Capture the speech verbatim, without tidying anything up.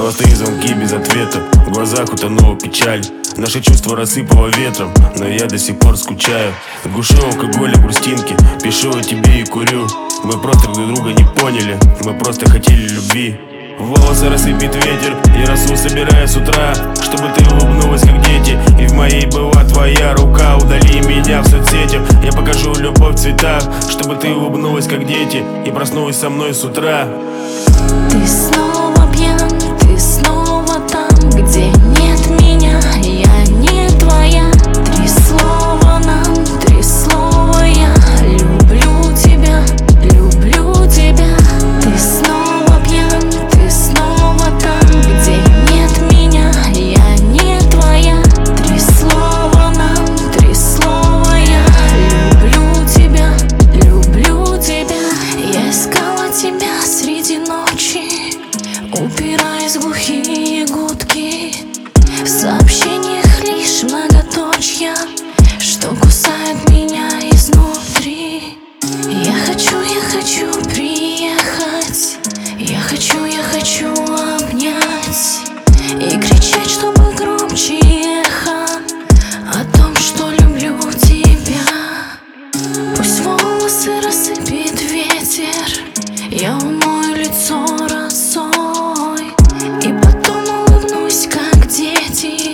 Пустые звонки без ответа, в глазах утонула печаль. Наши чувства рассыпало ветром, но я до сих пор скучаю. В гуще алкоголя грустинки, пишу о тебе и курю. Мы просто друг друга не поняли, мы просто хотели любви. Волосы рассыпет ветер, и росу собираю с утра, чтобы ты улыбнулась, как дети, и в моей была твоя рука. Удали меня в соцсетях, я покажу любовь в цветах, чтобы ты улыбнулась, как дети, и проснулась со мной с утра. Ты снова пьян, ты снова там, где нет меня, я не твоя. Три слова нам, три слова я люблю тебя, люблю тебя. Ты снова пьян, ты снова там, где нет меня, я не твоя. Три слова нам, три слова я люблю тебя, люблю тебя. Я искала тебя среди ночи, упираясь в глухие гудки. В сообщениях лишь многоточья, что кусает меня изнутри. Я хочу, я хочу приехать, я хочу, я хочу обнять и кричать, чтобы громче эхо о том, что люблю тебя. Пусть волосы рассыпет ветер, я умою лицо росой, и потом улыбнусь, как дети.